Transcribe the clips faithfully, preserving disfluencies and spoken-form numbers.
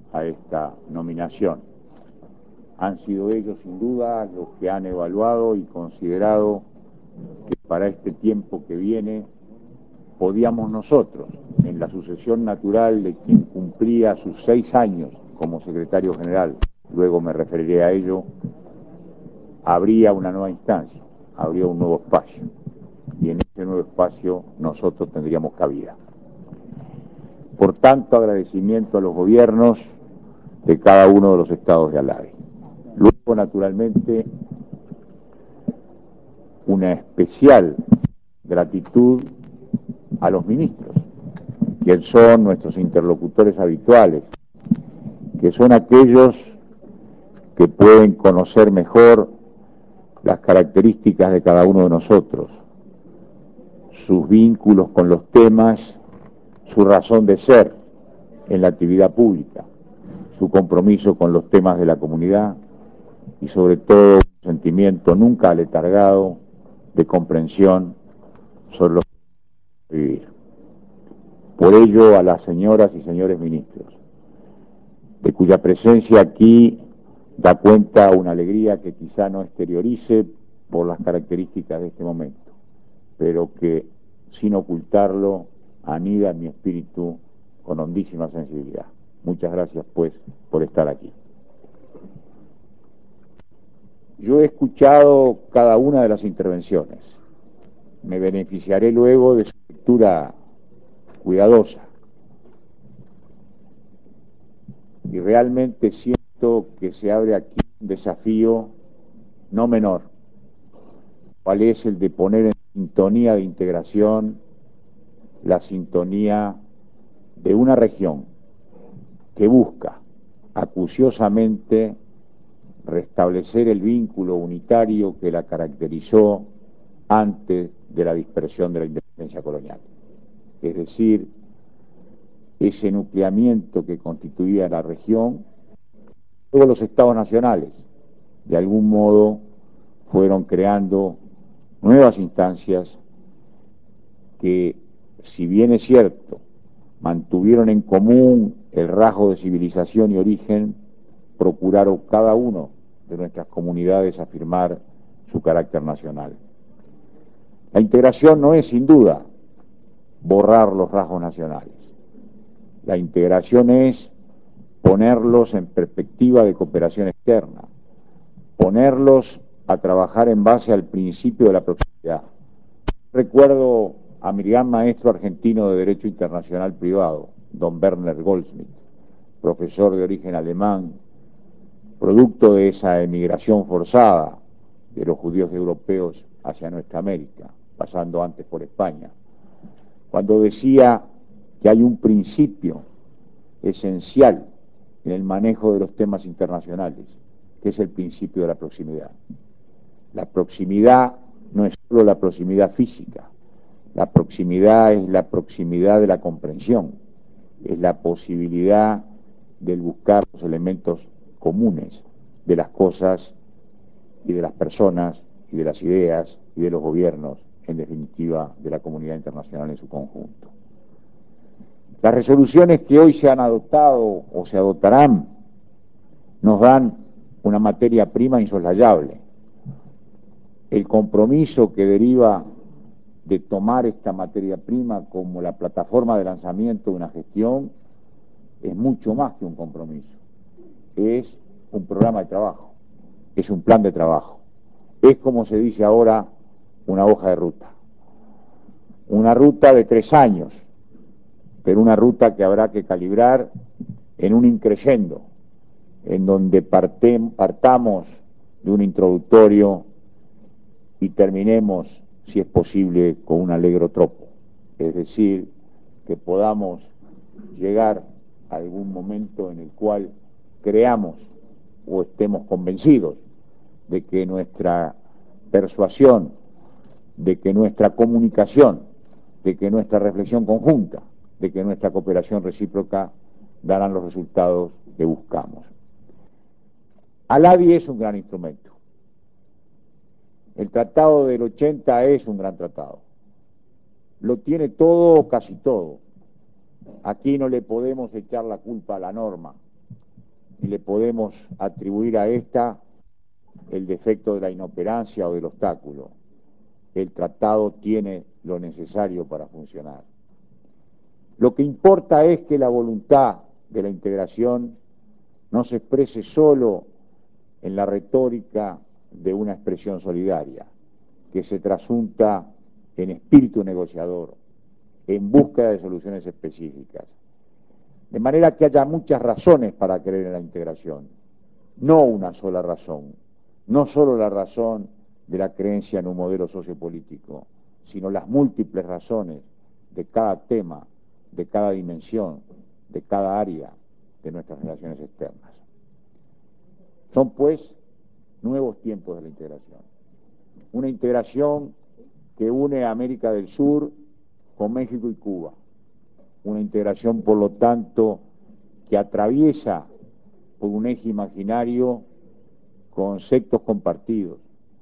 a esta nominación. Han sido ellos, sin duda, los que han evaluado y considerado que para este tiempo que viene podíamos nosotros, en la sucesión natural de quien cumplía sus seis años como secretario general, luego me referiré a ello, habría una nueva instancia, habría un nuevo espacio, y en ese nuevo espacio nosotros tendríamos cabida. Por tanto, agradecimiento a los gobiernos de cada uno de los estados de ALADI. Luego, naturalmente, una especial gratitud a los ministros, que son nuestros interlocutores habituales, que son aquellos que pueden conocer mejor las características de cada uno de nosotros, sus vínculos con los temas, su razón de ser en la actividad pública, su compromiso con los temas de la comunidad y sobre todo un sentimiento nunca aletargado de comprensión sobre lo que vivir. Por ello, a las señoras y señores ministros, de cuya presencia aquí da cuenta una alegría que quizá no exteriorice por las características de este momento, pero que, sin ocultarlo, anida en mi espíritu con hondísima sensibilidad. Muchas gracias, pues, por estar aquí. Yo he escuchado cada una de las intervenciones. Me beneficiaré luego de su lectura cuidadosa. Y realmente siento que se abre aquí un desafío no menor, cuál es el de poner en sintonía de integración la sintonía de una región que busca acuciosamente restablecer el vínculo unitario que la caracterizó antes de la dispersión de la independencia colonial. Es decir, ese nucleamiento que constituía la región, todos los estados nacionales, de algún modo, fueron creando nuevas instancias que, si bien es cierto, mantuvieron en común el rasgo de civilización y origen, procuraron cada uno de nuestras comunidades afirmar su carácter nacional. La integración no es, sin duda, borrar los rasgos nacionales. La integración es ponerlos en perspectiva de cooperación externa, ponerlos a trabajar en base al principio de la proximidad. Recuerdo a mi gran maestro argentino de Derecho Internacional Privado, don Werner Goldschmidt, profesor de origen alemán, producto de esa emigración forzada de los judíos europeos hacia nuestra América, pasando antes por España, cuando decía que hay un principio esencial en el manejo de los temas internacionales, que es el principio de la proximidad. La proximidad no es solo la proximidad física, la proximidad es la proximidad de la comprensión, es la posibilidad de buscar los elementos comunes de las cosas y de las personas y de las ideas y de los gobiernos, en definitiva, de la comunidad internacional en su conjunto. Las resoluciones que hoy se han adoptado o se adoptarán nos dan una materia prima insoslayable. El compromiso que deriva de tomar esta materia prima como la plataforma de lanzamiento de una gestión es mucho más que un compromiso. Es un programa de trabajo, es un plan de trabajo. Es, como se dice ahora, una hoja de ruta. Una ruta de tres años, pero una ruta que habrá que calibrar en un increyendo, en donde partem, partamos de un introductorio y terminemos, si es posible, con un alegro tropo. Es decir, que podamos llegar a algún momento en el cual creamos o estemos convencidos de que nuestra persuasión, de que nuestra comunicación, de que nuestra reflexión conjunta, de que nuestra cooperación recíproca darán los resultados que buscamos. ALADI es un gran instrumento. El tratado del ochenta es un gran tratado. Lo tiene todo o casi todo. Aquí no le podemos echar la culpa a la norma, ni le podemos atribuir a esta el defecto de la inoperancia o del obstáculo. El tratado tiene lo necesario para funcionar. Lo que importa es que la voluntad de la integración no se exprese solo en la retórica de una expresión solidaria, que se trasunta en espíritu negociador, en búsqueda de soluciones específicas. De manera que haya muchas razones para creer en la integración, no una sola razón, no solo la razón de la creencia en un modelo sociopolítico, sino las múltiples razones de cada tema, de cada dimensión, de cada área de nuestras relaciones externas. Son, pues, nuevos tiempos de la integración. Una integración que une a América del Sur con México y Cuba. Una integración, por lo tanto, que atraviesa por un eje imaginario conceptos compartidos.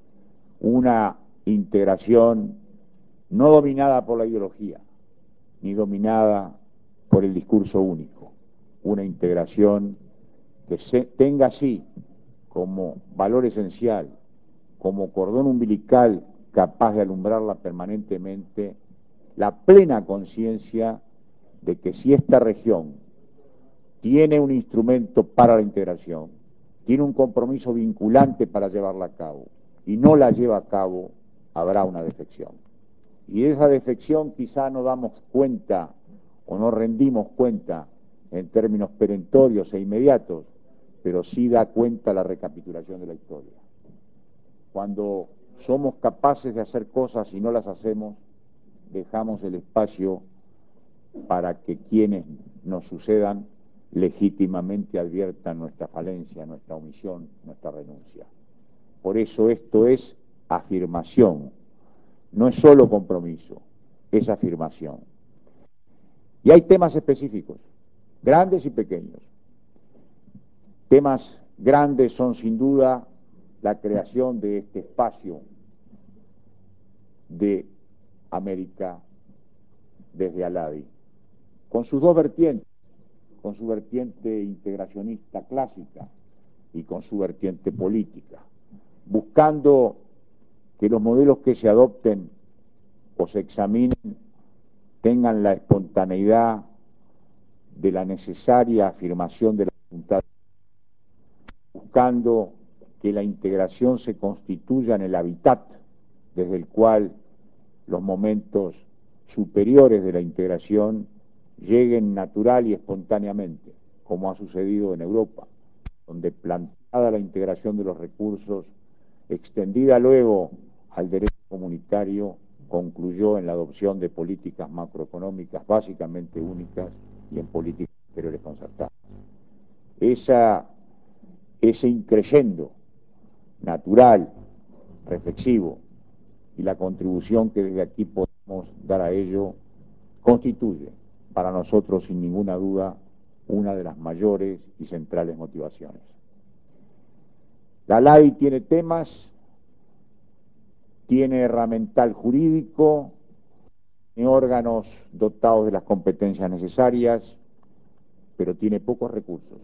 Una integración no dominada por la ideología, ni dominada por el discurso único. Una integración que se, tenga así como valor esencial, como cordón umbilical capaz de alumbrarla permanentemente, la plena conciencia de que si esta región tiene un instrumento para la integración, tiene un compromiso vinculante para llevarla a cabo, y no la lleva a cabo, habrá una defección. Y de esa defección quizá no damos cuenta o no rendimos cuenta en términos perentorios e inmediatos, pero sí da cuenta la recapitulación de la historia. Cuando somos capaces de hacer cosas y no las hacemos, dejamos el espacio para que quienes nos sucedan legítimamente adviertan nuestra falencia, nuestra omisión, nuestra renuncia. Por eso esto es afirmación, no es solo compromiso, es afirmación. Y hay temas específicos, grandes y pequeños. Temas grandes son sin duda la creación de este espacio de América desde Aladi, con sus dos vertientes, con su vertiente integracionista clásica y con su vertiente política, buscando que los modelos que se adopten o se examinen tengan la espontaneidad de la necesaria afirmación de la voluntad, buscando que la integración se constituya en el hábitat desde el cual los momentos superiores de la integración lleguen natural y espontáneamente, como ha sucedido en Europa, donde planteada la integración de los recursos, extendida luego al derecho comunitario, concluyó en la adopción de políticas macroeconómicas básicamente únicas y en políticas exteriores concertadas. Esa, ese increyendo natural, reflexivo, y la contribución que desde aquí podemos dar a ello, constituye para nosotros, sin ninguna duda, una de las mayores y centrales motivaciones. La LADI tiene temas, tiene herramental jurídico, tiene órganos dotados de las competencias necesarias, pero tiene pocos recursos.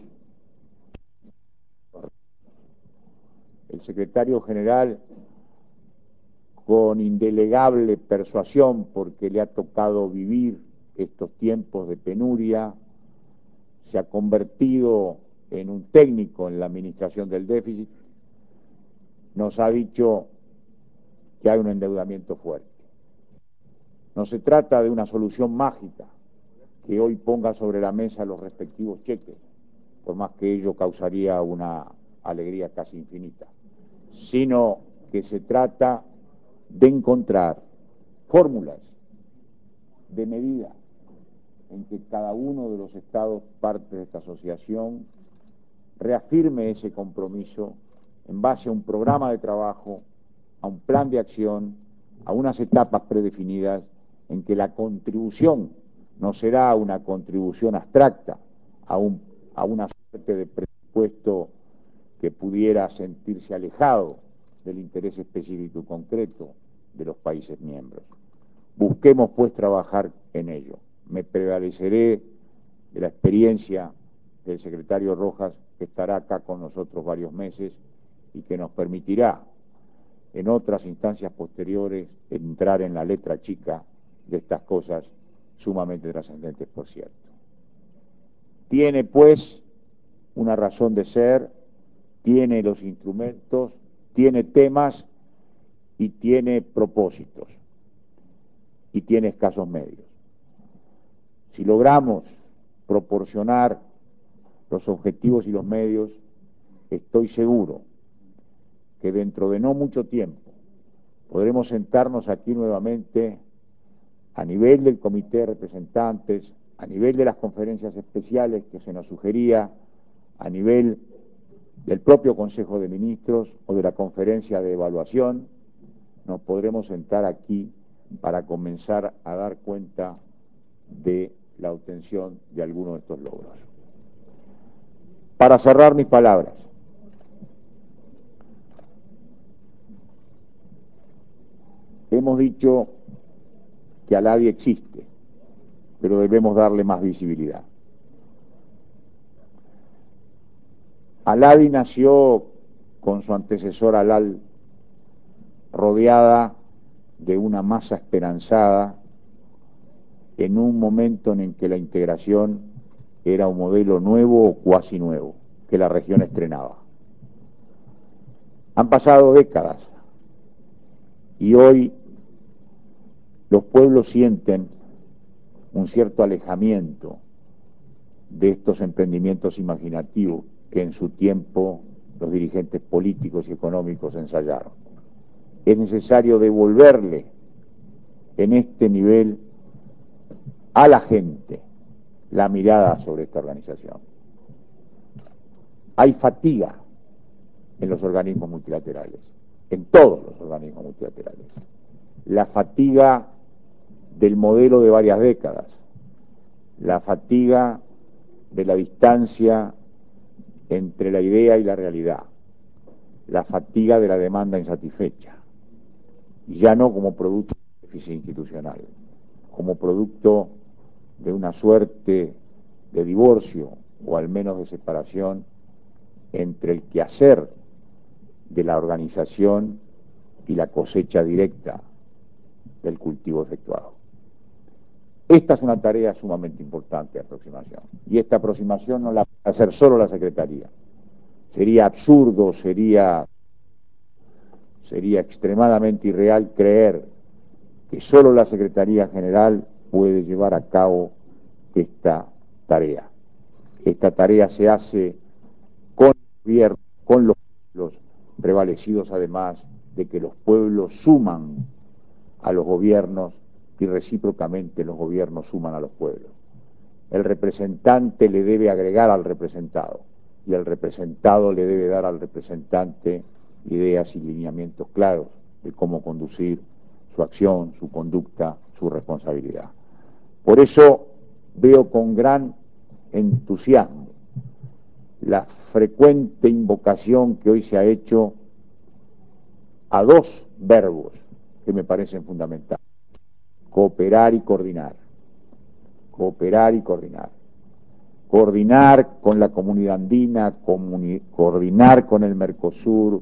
El secretario general, con indelegable persuasión, porque le ha tocado vivir estos tiempos de penuria, se ha convertido en un técnico en la administración del déficit, nos ha dicho que hay un endeudamiento fuerte. No se trata de una solución mágica que hoy ponga sobre la mesa los respectivos cheques, por más que ello causaría una alegría casi infinita, sino que se trata de encontrar fórmulas de medida en que cada uno de los estados parte de esta asociación reafirme ese compromiso en base a un programa de trabajo, a un plan de acción, a unas etapas predefinidas en que la contribución no será una contribución abstracta a, un, a una suerte de presupuesto que pudiera sentirse alejado del interés específico y concreto de los países miembros. Busquemos pues trabajar en ello. Me prevaleceré de la experiencia del secretario Rojas, que estará acá con nosotros varios meses y que nos permitirá en otras instancias posteriores entrar en la letra chica de estas cosas sumamente trascendentes, por cierto. Tiene, pues, una razón de ser, tiene los instrumentos, tiene temas y tiene propósitos y tiene escasos medios. Si logramos proporcionar los objetivos y los medios, estoy seguro que dentro de no mucho tiempo podremos sentarnos aquí nuevamente a nivel del comité de representantes, a nivel de las conferencias especiales que se nos sugería, a nivel del propio Consejo de Ministros o de la conferencia de evaluación, nos podremos sentar aquí para comenzar a dar cuenta de la obtención de algunos de estos logros. Para cerrar mis palabras, hemos dicho que Aladi existe, pero debemos darle más visibilidad. Aladi nació con su antecesor Alal rodeada de una masa esperanzada en un momento en el que la integración era un modelo nuevo o cuasi nuevo, que la región estrenaba. Han pasado décadas y hoy los pueblos sienten un cierto alejamiento de estos emprendimientos imaginativos que en su tiempo los dirigentes políticos y económicos ensayaron. Es necesario devolverle en este nivel a la gente la mirada sobre esta organización. Hay fatiga en los organismos multilaterales, en todos los organismos multilaterales. La fatiga del modelo de varias décadas, la fatiga de la distancia entre la idea y la realidad, la fatiga de la demanda insatisfecha, y ya no como producto de déficit institucional, como producto de una suerte de divorcio o al menos de separación entre el quehacer de la organización y la cosecha directa del cultivo efectuado. Esta es una tarea sumamente importante de aproximación, y esta aproximación no la puede hacer solo la Secretaría. Sería absurdo, sería, sería extremadamente irreal creer que solo la Secretaría General puede llevar a cabo esta tarea. Esta tarea se hace con el gobierno, con los pueblos, prevalecidos además de que los pueblos suman a los gobiernos y recíprocamente los gobiernos suman a los pueblos. El representante le debe agregar al representado y el representado le debe dar al representante ideas y lineamientos claros de cómo conducir su acción, su conducta, su responsabilidad. Por eso veo con gran entusiasmo la frecuente invocación que hoy se ha hecho a dos verbos que me parecen fundamentales: cooperar y coordinar. Cooperar y coordinar. Coordinar con la comunidad andina, comuni coordinar con el Mercosur,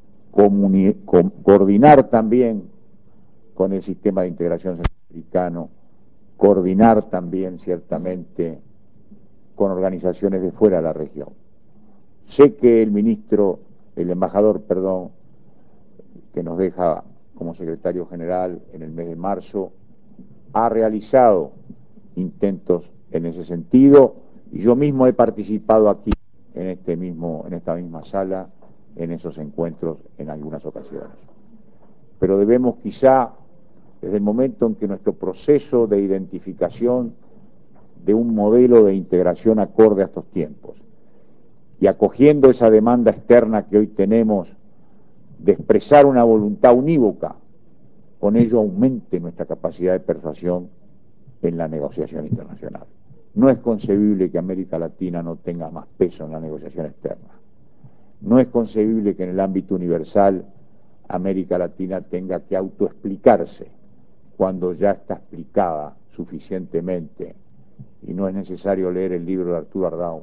co coordinar también con el sistema de integración centroamericano, coordinar también ciertamente con organizaciones de fuera de la región. Sé que el ministro, el embajador, perdón, que nos deja como secretario general en el mes de marzo, ha realizado intentos en ese sentido, y yo mismo he participado aquí, en, este mismo, en esta misma sala, en esos encuentros en algunas ocasiones. Pero debemos quizá, desde el momento en que nuestro proceso de identificación de un modelo de integración acorde a estos tiempos, y acogiendo esa demanda externa que hoy tenemos de expresar una voluntad unívoca, con ello aumente nuestra capacidad de persuasión en la negociación internacional. No es concebible que América Latina no tenga más peso en la negociación externa. No es concebible que en el ámbito universal América Latina tenga que autoexplicarse cuando ya está explicada suficientemente, y no es necesario leer el libro de Arturo Ardao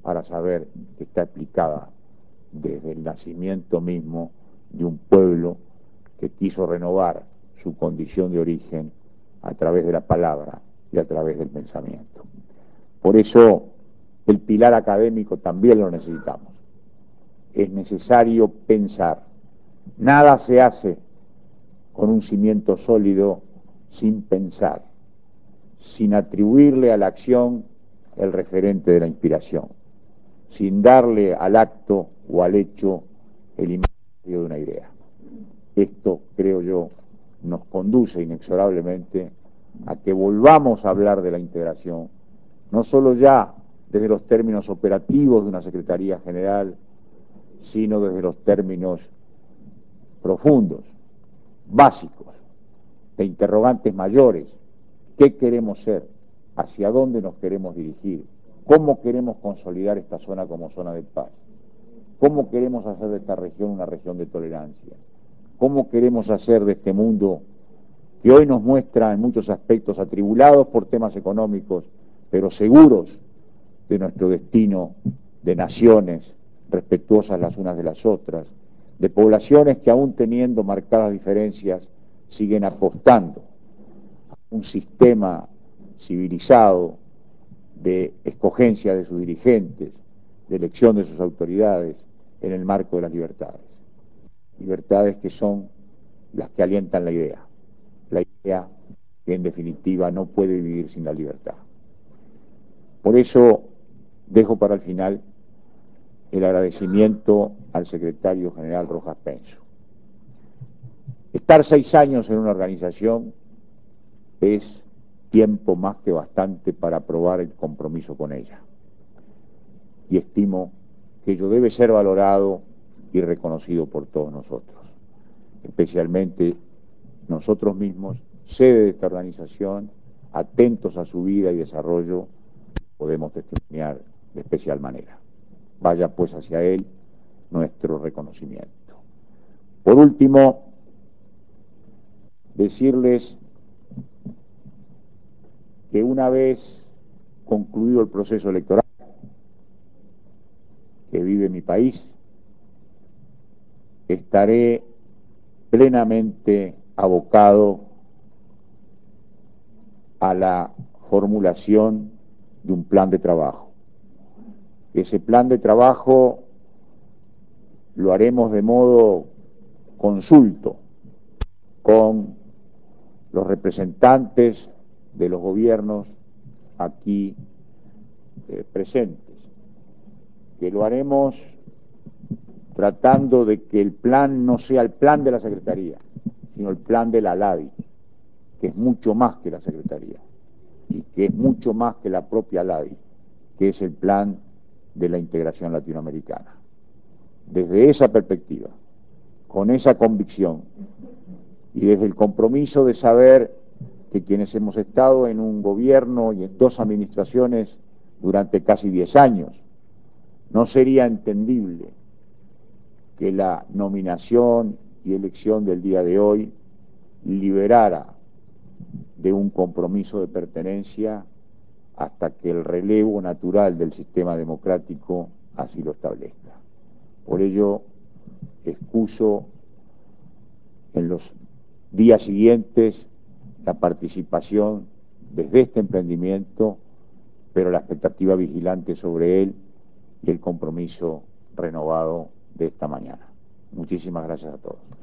para saber que está explicada desde el nacimiento mismo de un pueblo que quiso renovar su condición de origen a través de la palabra y a través del pensamiento. Por eso el pilar académico también lo necesitamos. Es necesario pensar. Nada se hace con un cimiento sólido sin pensar, sin atribuirle a la acción el referente de la inspiración, sin darle al acto o al hecho el imaginario de una idea. Esto, creo yo, nos conduce inexorablemente a que volvamos a hablar de la integración, no solo ya desde los términos operativos de una Secretaría General, sino desde los términos profundos, básicos, de interrogantes mayores. ¿Qué queremos ser? ¿Hacia dónde nos queremos dirigir? ¿Cómo queremos consolidar esta zona como zona de paz? ¿Cómo queremos hacer de esta región una región de tolerancia? ¿Cómo queremos hacer de este mundo que hoy nos muestra en muchos aspectos atribulados por temas económicos, pero seguros de nuestro destino de naciones respetuosas las unas de las otras, de poblaciones que aún teniendo marcadas diferencias siguen apostando a un sistema civilizado de escogencia de sus dirigentes, de elección de sus autoridades en el marco de las libertades? Libertades que son las que alientan la idea, la idea que en definitiva no puede vivir sin la libertad. Por eso dejo para el final el agradecimiento al secretario general Rojas Penso. Estar seis años en una organización es tiempo más que bastante para probar el compromiso con ella. Y estimo que ello debe ser valorado y reconocido por todos nosotros, especialmente nosotros mismos, sede de esta organización, atentos a su vida y desarrollo, podemos testimoniar de especial manera. Vaya pues hacia él nuestro reconocimiento. Por último, decirles que una vez concluido el proceso electoral que vive mi país, estaré plenamente abocado a la formulación de un plan de trabajo. Ese plan de trabajo lo haremos de modo consulto con los representantes de los gobiernos aquí eh, presentes, que lo haremos tratando de que el plan no sea el plan de la Secretaría, sino el plan de la LADI, que es mucho más que la Secretaría y que es mucho más que la propia LADI, que es el plan de la integración latinoamericana. Desde esa perspectiva, con esa convicción y desde el compromiso de saber que quienes hemos estado en un gobierno y en dos administraciones durante casi diez años, no sería entendible que la nominación y elección del día de hoy liberara de un compromiso de pertenencia hasta que el relevo natural del sistema democrático así lo establezca. Por ello, excuso en los días siguientes la participación desde este emprendimiento, pero la expectativa vigilante sobre él y el compromiso renovado de esta mañana. Muchísimas gracias a todos.